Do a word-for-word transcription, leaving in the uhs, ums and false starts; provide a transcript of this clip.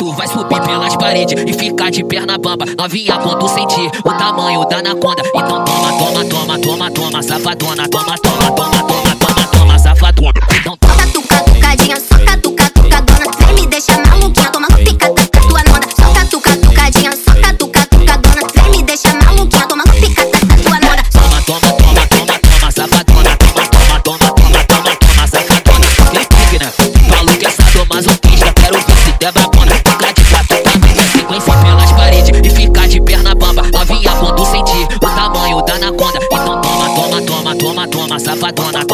tu vai subir pelas paredes e ficar de perna bamba. Novinha, quando sentir o tamanho da anaconda, então toma, toma, toma, toma, toma, safadona. Toma, toma, toma, toma, toma, toma, safadona. Então toca, tuca, tucadinha, soca, tuca, tucadona. Vem me deixa maluquinha, toma picada da tua nona. Soca, tuca, tucadinha, soca, tuca, tucadona. Vem me deixa maluquinha, toma picada da tua nona. Toma, toma, toma, toma, toma, safadona. Toma, toma, toma, toma, toma, toma, safadona. E pique, né? Falo que é sadomasoquista, quero ver se der babona. Fica de quatro também, em sequência pelas paredes e ficar de perna bamba. Novinha, quando sentir o tamanho da anaconda, então toma, toma, toma, toma, toma, safadona.